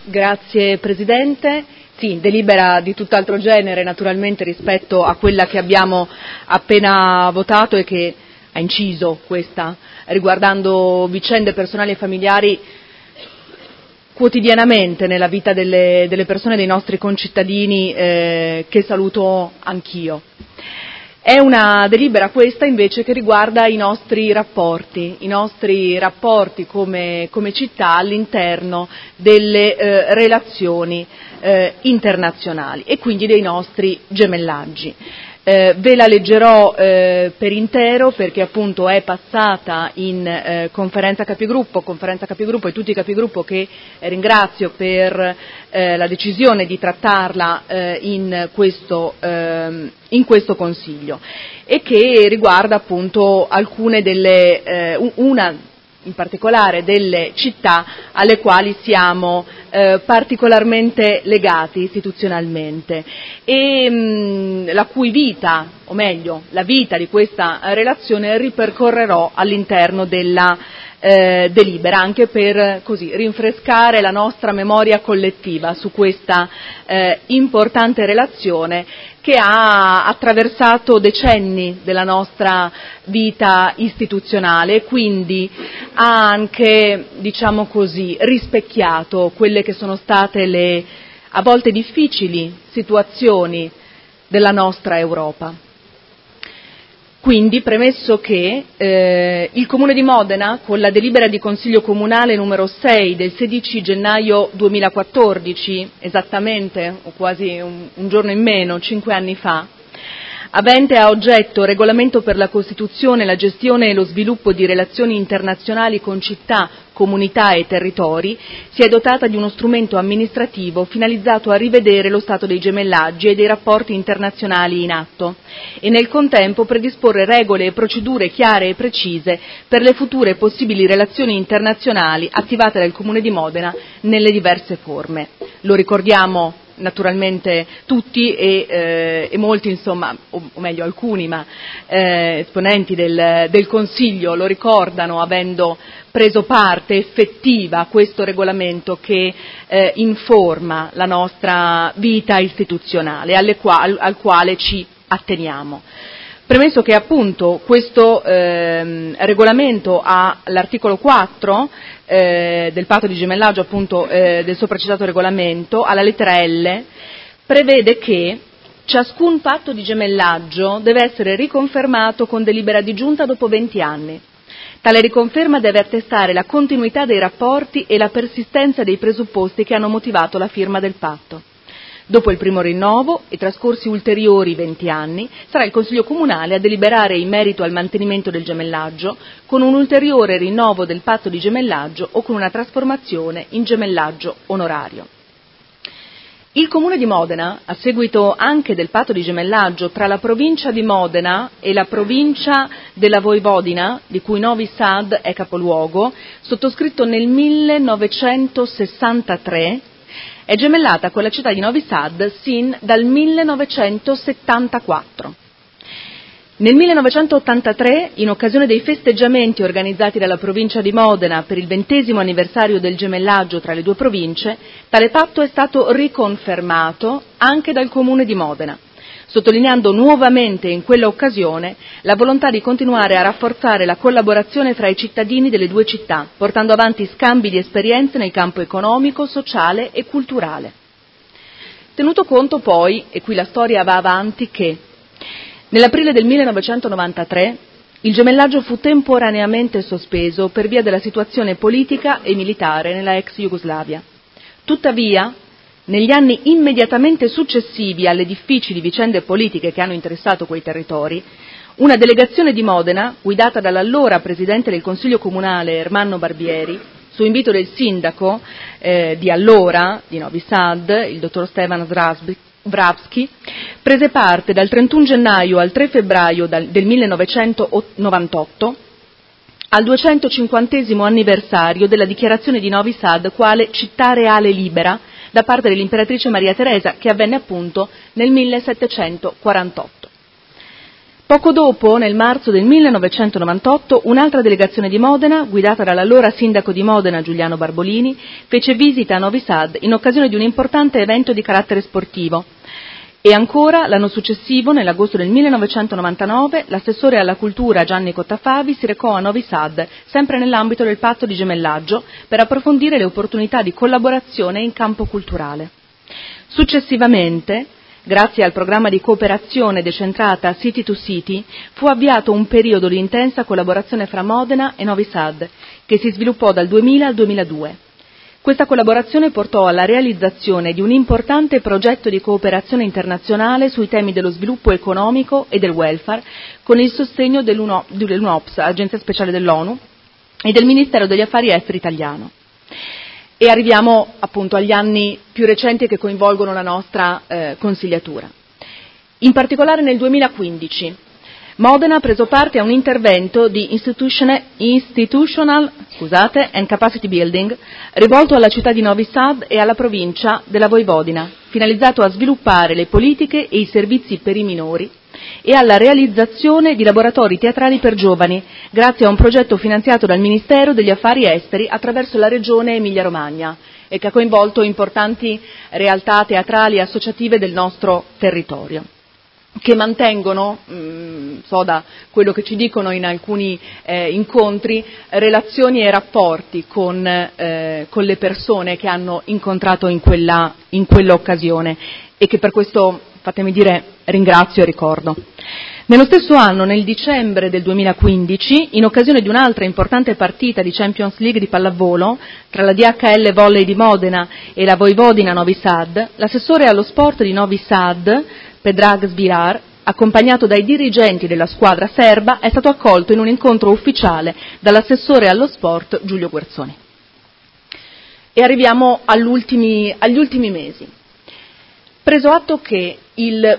Grazie Presidente. Sì, delibera di tutt'altro genere naturalmente rispetto a quella che abbiamo appena votato e che ha inciso questa, riguardando vicende personali e familiari quotidianamente nella vita delle persone, dei nostri concittadini, che saluto anch'io. È una delibera questa invece che riguarda i nostri rapporti come città all'interno delle relazioni internazionali e quindi dei nostri gemellaggi. Ve la leggerò per intero perché appunto è passata in conferenza capigruppo e tutti i capigruppo che ringrazio per la decisione di trattarla in questo Consiglio e che riguarda appunto alcune una in particolare delle città alle quali siamo particolarmente legati istituzionalmente e la cui vita, o meglio, la vita di questa relazione ripercorrerò all'interno della delibera, anche per così rinfrescare la nostra memoria collettiva su questa importante relazione che ha attraversato decenni della nostra vita istituzionale e quindi ha anche, diciamo così, rispecchiato quelle che sono state le a volte difficili situazioni della nostra Europa. Quindi, premesso che il Comune di Modena, con la delibera di Consiglio Comunale numero 6 del 16 gennaio 2014, esattamente, o quasi un giorno in meno, 5 anni fa, avente a oggetto regolamento per la costituzione, la gestione e lo sviluppo di relazioni internazionali con città, comunità e territori, si è dotata di uno strumento amministrativo finalizzato a rivedere lo stato dei gemellaggi e dei rapporti internazionali in atto e nel contempo predisporre regole e procedure chiare e precise per le future possibili relazioni internazionali attivate dal Comune di Modena nelle diverse forme. Lo ricordiamo naturalmente tutti e molti, insomma, o meglio alcuni, ma esponenti del Consiglio lo ricordano avendo preso parte effettiva a questo regolamento che informa la nostra vita istituzionale, al quale ci atteniamo. Premesso che appunto questo regolamento ha l'articolo 4 del patto di gemellaggio appunto del sopracitato regolamento, alla lettera L, prevede che ciascun patto di gemellaggio deve essere riconfermato con delibera di giunta dopo 20 anni. Tale riconferma deve attestare la continuità dei rapporti e la persistenza dei presupposti che hanno motivato la firma del patto. Dopo il primo rinnovo e trascorsi ulteriori 20 anni, sarà il Consiglio Comunale a deliberare in merito al mantenimento del gemellaggio con un ulteriore rinnovo del patto di gemellaggio o con una trasformazione in gemellaggio onorario. Il Comune di Modena, a seguito anche del patto di gemellaggio tra la provincia di Modena e la provincia della Voivodina, di cui Novi Sad è capoluogo, sottoscritto nel 1963, è gemellata con la città di Novi Sad sin dal 1974. Nel 1983, in occasione dei festeggiamenti organizzati dalla provincia di Modena per il 20° anniversario del gemellaggio tra le due province, tale patto è stato riconfermato anche dal Comune di Modena, sottolineando nuovamente in quella occasione la volontà di continuare a rafforzare la collaborazione fra i cittadini delle due città, portando avanti scambi di esperienze nel campo economico, sociale e culturale. Tenuto conto poi, e qui la storia va avanti, che nell'aprile del 1993 il gemellaggio fu temporaneamente sospeso per via della situazione politica e militare nella ex Jugoslavia. Tuttavia, negli anni immediatamente successivi alle difficili vicende politiche che hanno interessato quei territori, una delegazione di Modena, guidata dall'allora Presidente del Consiglio Comunale Ermanno Barbieri, su invito del sindaco di allora, di Novi Sad, il dottor Stevan Zdravski, prese parte dal 31 gennaio al 3 febbraio del 1998 al 250° anniversario della dichiarazione di Novi Sad quale città reale libera da parte dell'imperatrice Maria Teresa, che avvenne appunto nel 1748. Poco dopo, nel marzo del 1998, un'altra delegazione di Modena, guidata dall'allora sindaco di Modena Giuliano Barbolini, fece visita a Novi Sad in occasione di un importante evento di carattere sportivo. E ancora, l'anno successivo, nell'agosto del 1999, l'assessore alla cultura Gianni Cottafavi si recò a Novi Sad, sempre nell'ambito del patto di gemellaggio, per approfondire le opportunità di collaborazione in campo culturale. Successivamente, grazie al programma di cooperazione decentrata City to City, fu avviato un periodo di intensa collaborazione fra Modena e Novi Sad, che si sviluppò dal 2000 al 2002. Questa collaborazione portò alla realizzazione di un importante progetto di cooperazione internazionale sui temi dello sviluppo economico e del welfare, con il sostegno dell'UNOPS, Agenzia Speciale dell'ONU, e del Ministero degli Affari Esteri italiano. E arriviamo appunto agli anni più recenti che coinvolgono la nostra consigliatura. In particolare nel 2015 Modena ha preso parte a un intervento di institutional and capacity building rivolto alla città di Novi Sad e alla provincia della Voivodina, finalizzato a sviluppare le politiche e i servizi per i minori e alla realizzazione di laboratori teatrali per giovani, grazie a un progetto finanziato dal Ministero degli Affari Esteri attraverso la Regione Emilia-Romagna e che ha coinvolto importanti realtà teatrali e associative del nostro territorio, che mantengono, so da quello che ci dicono in alcuni incontri, relazioni e rapporti con le persone che hanno incontrato in quell'occasione e che per questo, fatemi dire, ringrazio e ricordo. Nello stesso anno, nel dicembre del 2015, in occasione di un'altra importante partita di Champions League di pallavolo tra la DHL Volley di Modena e la Voivodina Novi Sad, l'assessore allo sport di Novi Sad, Predrag Zvilar, accompagnato dai dirigenti della squadra serba, è stato accolto in un incontro ufficiale dall'assessore allo sport Giulio Guerzoni. E arriviamo agli ultimi mesi. Preso atto che il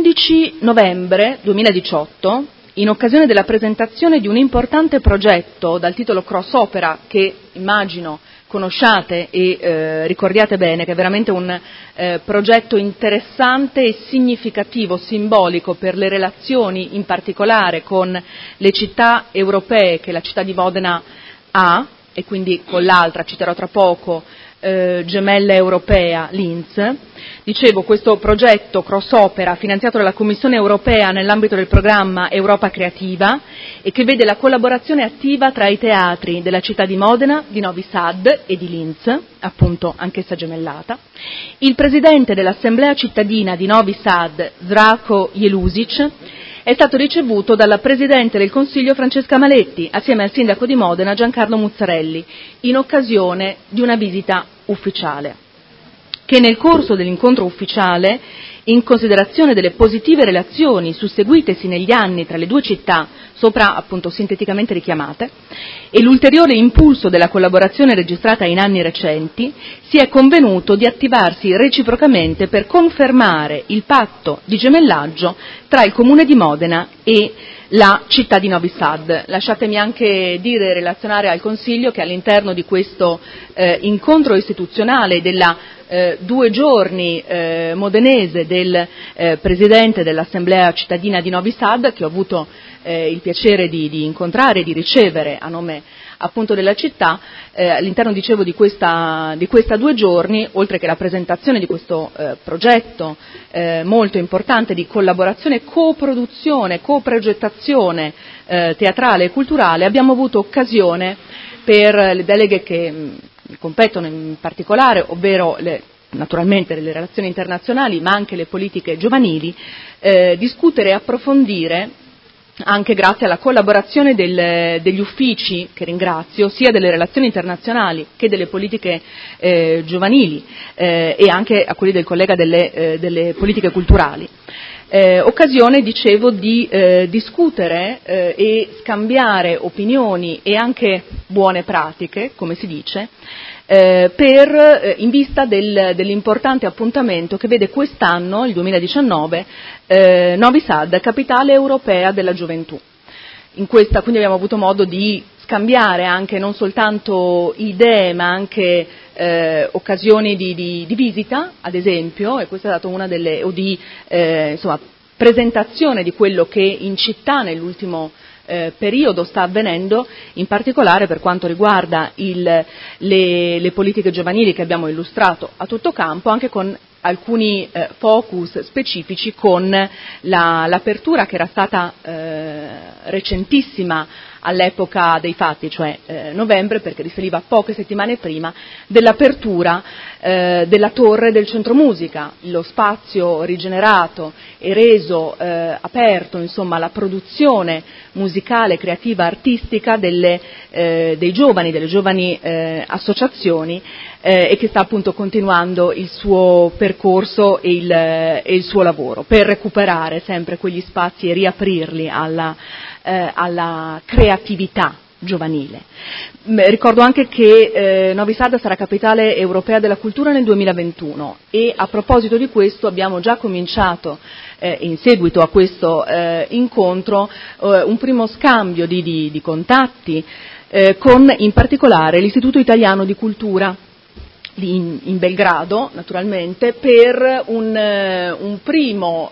15 novembre 2018, in occasione della presentazione di un importante progetto dal titolo Cross Opera, che immagino conosciate e ricordiate bene, che è veramente un progetto interessante e significativo, simbolico per le relazioni in particolare con le città europee che la città di Modena ha, e quindi con l'altra, citerò tra poco, gemella europea, Linz. Dicevo, questo progetto cross opera finanziato dalla Commissione europea nell'ambito del programma Europa Creativa e che vede la collaborazione attiva tra i teatri della città di Modena, di Novi Sad e di Linz, appunto anch'essa gemellata. Il presidente dell'Assemblea cittadina di Novi Sad, Zdravko Jelusic, è stato ricevuto dalla Presidente del Consiglio Francesca Maletti, assieme al Sindaco di Modena Giancarlo Muzzarelli, in occasione di una visita ufficiale, che nel corso dell'incontro ufficiale, in considerazione delle positive relazioni susseguitesi negli anni tra le due città, sopra appunto sinteticamente richiamate, e l'ulteriore impulso della collaborazione registrata in anni recenti, si è convenuto di attivarsi reciprocamente per confermare il patto di gemellaggio tra il Comune di Modena e la città di Novi Sad. Lasciatemi anche dire e relazionare al Consiglio che all'interno di questo incontro istituzionale della 2 giorni modenese del Presidente dell'Assemblea cittadina di Novi Sad, che ho avuto il piacere di incontrare e di ricevere a nome appunto della città, all'interno, dicevo, di questa 2 giorni, oltre che la presentazione di questo progetto molto importante di collaborazione, coproduzione, coprogettazione teatrale e culturale, abbiamo avuto occasione per le deleghe che competono in particolare, ovvero naturalmente le relazioni internazionali, ma anche le politiche giovanili, discutere e approfondire, anche grazie alla collaborazione degli uffici, che ringrazio, sia delle relazioni internazionali che delle politiche giovanili e anche a quelli del collega delle politiche culturali. Occasione, dicevo, di discutere e scambiare opinioni e anche buone pratiche, come si dice, in vista dell'importante appuntamento che vede quest'anno, il 2019, Novi Sad, capitale europea della gioventù. Quindi abbiamo avuto modo di scambiare anche non soltanto idee, ma anche occasioni di visita, ad esempio, e questa è stata una delle, presentazione di quello che in città nell'ultimo periodo sta avvenendo, in particolare per quanto riguarda le politiche giovanili che abbiamo illustrato a tutto campo, anche con alcuni focus specifici, con l'apertura che era stata recentissima all'epoca dei fatti, cioè novembre, perché risaliva poche settimane prima, dell'apertura della torre del Centro Musica, lo spazio rigenerato e reso aperto, insomma, alla produzione musicale, creativa, artistica dei giovani, delle giovani associazioni, e che sta appunto continuando il suo percorso e il suo lavoro per recuperare sempre quegli spazi e riaprirli alla creatività giovanile. Ricordo anche che Novi Sad sarà capitale europea della cultura nel 2021 e a proposito di questo abbiamo già cominciato in seguito a questo incontro un primo scambio di contatti con in particolare l'Istituto Italiano di Cultura in Belgrado, naturalmente, per un primo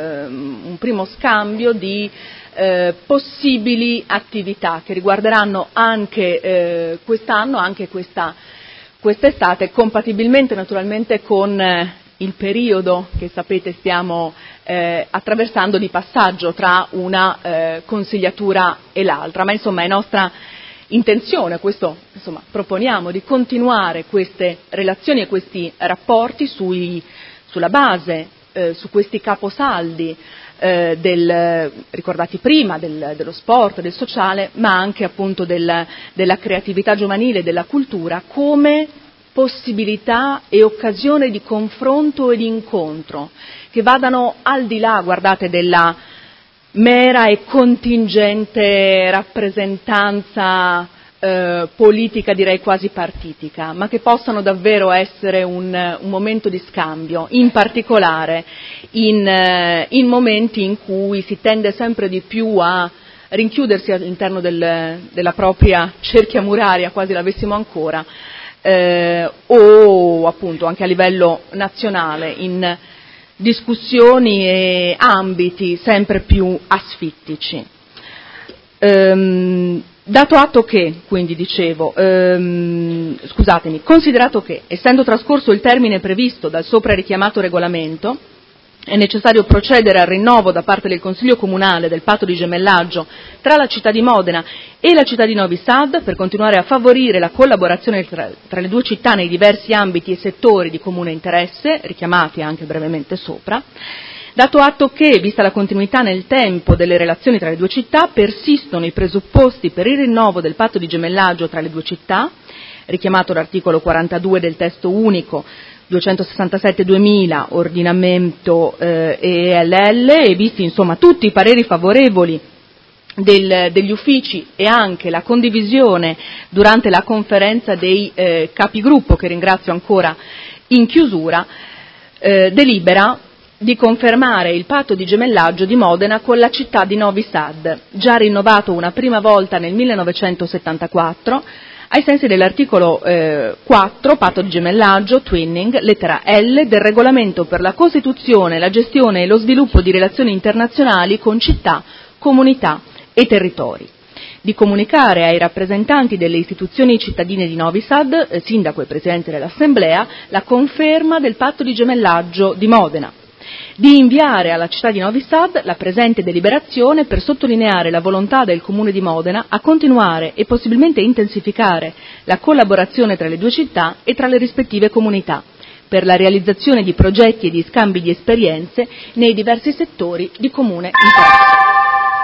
scambio di possibili attività che riguarderanno anche quest'anno, anche quest'estate, compatibilmente naturalmente con il periodo che sapete stiamo attraversando di passaggio tra una consigliatura e l'altra, ma insomma è nostra intenzione, questo insomma proponiamo, di continuare queste relazioni e questi rapporti sulla base, su questi caposaldi ricordati prima, dello sport, del sociale, ma anche appunto della creatività giovanile, della cultura, come possibilità e occasione di confronto e di incontro, che vadano al di là, guardate, della mera e contingente rappresentanza politica, direi quasi partitica, ma che possano davvero essere un momento di scambio, in particolare in momenti in cui si tende sempre di più a rinchiudersi all'interno della propria cerchia muraria, quasi l'avessimo ancora, o appunto anche a livello nazionale, in discussioni e ambiti sempre più asfittici. Dato atto che, quindi dicevo, considerato che, essendo trascorso il termine previsto dal sopra richiamato regolamento, è necessario procedere al rinnovo da parte del Consiglio Comunale del patto di gemellaggio tra la città di Modena e la città di Novi Sad per continuare a favorire la collaborazione tra le due città nei diversi ambiti e settori di comune interesse, richiamati anche brevemente sopra, dato atto che, vista la continuità nel tempo delle relazioni tra le due città, persistono i presupposti per il rinnovo del patto di gemellaggio tra le due città, richiamato l'articolo 42 del testo unico 267-2000 ordinamento ELL, e visti insomma tutti i pareri favorevoli degli uffici e anche la condivisione durante la conferenza dei capigruppo, che ringrazio ancora in chiusura, delibera di confermare il patto di gemellaggio di Modena con la città di Novi Sad, già rinnovato una prima volta nel 1974, ai sensi dell'articolo 4, patto di gemellaggio, twinning, lettera L, del regolamento per la costituzione, la gestione e lo sviluppo di relazioni internazionali con città, comunità e territori. Di comunicare ai rappresentanti delle istituzioni cittadine di Novi Sad, sindaco e presidente dell'Assemblea, la conferma del patto di gemellaggio di Modena. Di inviare alla città di Novi Sad la presente deliberazione per sottolineare la volontà del Comune di Modena a continuare e possibilmente intensificare la collaborazione tra le due città e tra le rispettive comunità per la realizzazione di progetti e di scambi di esperienze nei diversi settori di comune interesse.